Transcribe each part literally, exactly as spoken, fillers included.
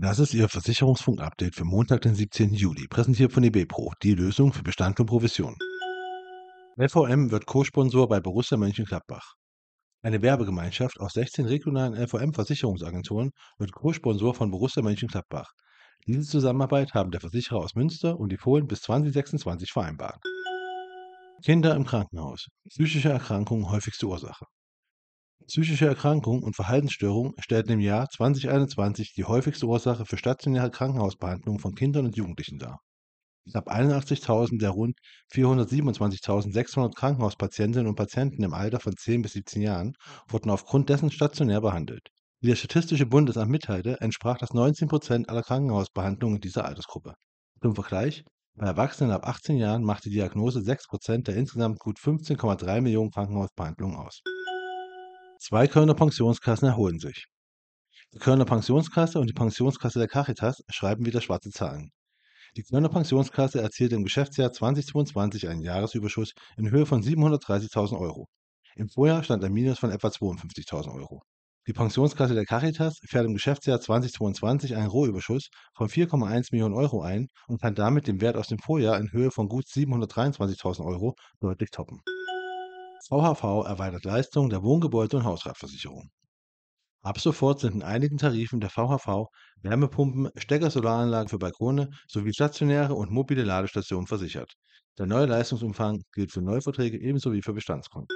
Das ist Ihr Versicherungsfunk-Update für Montag, den siebzehnten Juli, präsentiert von eBepro, die Lösung für Bestand und Provision. L V M wird Co-Sponsor bei Borussia Mönchengladbach. Eine Werbegemeinschaft aus sechzehn regionalen L V M-Versicherungsagenturen wird Co-Sponsor von Borussia Mönchengladbach. Diese Zusammenarbeit haben der Versicherer aus Münster und die Fohlen bis zweitausendsechsundzwanzig vereinbart. Kinder im Krankenhaus. Psychische Erkrankungen häufigste Ursache. Psychische Erkrankungen und Verhaltensstörungen stellten im Jahr zweitausendeinundzwanzig die häufigste Ursache für stationäre Krankenhausbehandlung von Kindern und Jugendlichen dar. Knapp einundachtzigtausend der rund vierhundertsiebenundzwanzigtausendsechshundert Krankenhauspatientinnen und Patienten im Alter von zehn bis siebzehn Jahren wurden aufgrund dessen stationär behandelt. Wie das Statistische Bundesamt mitteilte, entsprach das neunzehn Prozent aller Krankenhausbehandlungen in dieser Altersgruppe. Zum Vergleich: Bei Erwachsenen ab achtzehn Jahren macht die Diagnose sechs Prozent der insgesamt gut fünfzehn Komma drei Millionen Krankenhausbehandlungen aus. Zwei Kölner Pensionskassen erholen sich. Die Kölner Pensionskasse und die Pensionskasse der Caritas schreiben wieder schwarze Zahlen. Die Kölner Pensionskasse erzielte im Geschäftsjahr zweitausendzweiundzwanzig einen Jahresüberschuss in Höhe von siebenhundertdreißigtausend Euro. Im Vorjahr stand ein Minus von etwa zweiundfünfzigtausend Euro. Die Pensionskasse der Caritas fährt im Geschäftsjahr zweitausendzweiundzwanzig einen Rohüberschuss von vier Komma eins Millionen Euro ein und kann damit den Wert aus dem Vorjahr in Höhe von gut siebenhundertdreiundzwanzigtausend Euro deutlich toppen. V H V erweitert Leistungen der Wohngebäude- und Hausratversicherung. Ab sofort sind in einigen Tarifen der V H V Wärmepumpen, Stecker-Solaranlagen für Balkone sowie stationäre und mobile Ladestationen versichert. Der neue Leistungsumfang gilt für Neuverträge ebenso wie für Bestandskunden.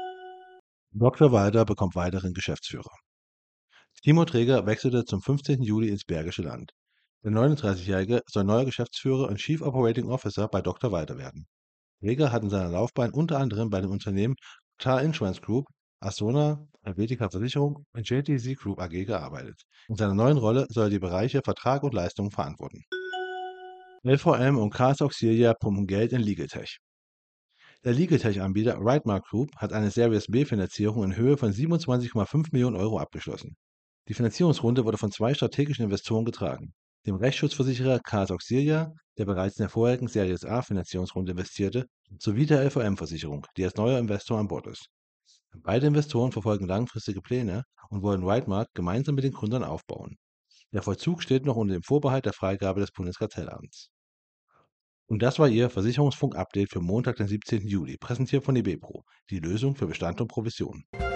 Doktor Walter bekommt weiteren Geschäftsführer. Timo Träger wechselte zum fünfzehnten Juli ins Bergische Land. Der neununddreißigjährige soll neuer Geschäftsführer und Chief Operating Officer bei Doktor Walter werden. Träger hat in seiner Laufbahn unter anderem bei den Unternehmen Tar Insurance Group, Asona, Helvetica Versicherung und J T C Group A G gearbeitet. In seiner neuen Rolle soll er die Bereiche Vertrag und Leistungen verantworten. L V M und Cars Auxilia pumpen Geld in Legaltech. Der Legaltech-Anbieter Rightmark Group hat eine Series B-Finanzierung in Höhe von siebenundzwanzig Komma fünf Millionen Euro abgeschlossen. Die Finanzierungsrunde wurde von zwei strategischen Investoren getragen: dem Rechtsschutzversicherer Cars Auxilia, der bereits in der vorherigen Series A-Finanzierungsrunde investierte, sowie der L V M-Versicherung, die als neuer Investor an Bord ist. Beide Investoren verfolgen langfristige Pläne und wollen Rightmark gemeinsam mit den Gründern aufbauen. Der Vollzug steht noch unter dem Vorbehalt der Freigabe des Bundeskartellamts. Und das war Ihr Versicherungsfunk-Update für Montag, den siebzehnten Juli, präsentiert von eBepro, die Lösung für Bestand und Provision.